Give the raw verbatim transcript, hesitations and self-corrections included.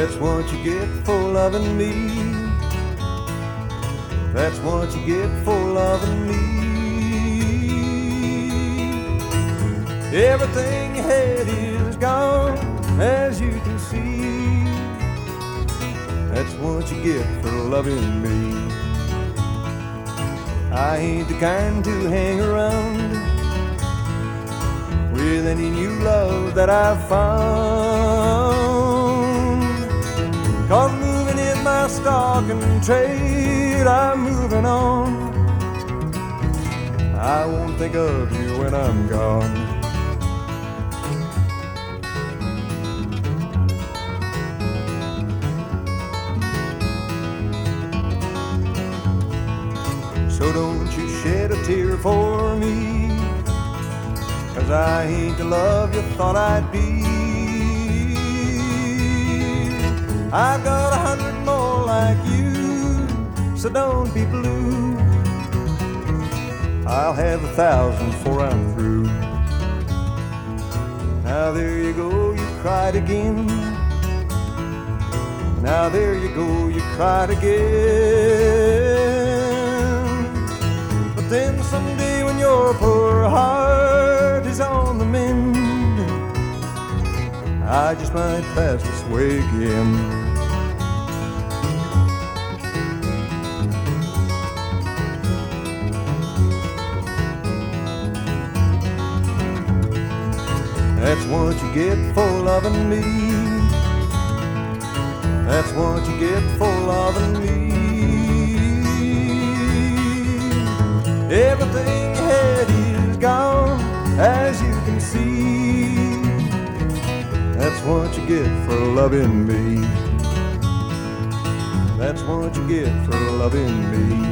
That's what you get for loving me. That's what you get for loving me. Everything you had is gone, as you can see. That's what you get for loving me. I ain't the kind to hang around with any new love that I've found. 'Cause moving is my stock and trade, I'm moving on. I won't think of you when I'm gone. So don't you shed a tear for me, 'cause I ain't the love you thought I'd be. I've got a hundred more like you, so don't be blue. I'll have a thousand before I'm through. Now there you go, you cried again. Now there you go, you cried again. But then someday when your poor heart is on the mend, I just might pass this way again. That's what you get for loving me. That's what you get for loving me. Everything you had is gone, as you can see. That's what you get for loving me. That's what you get for loving me.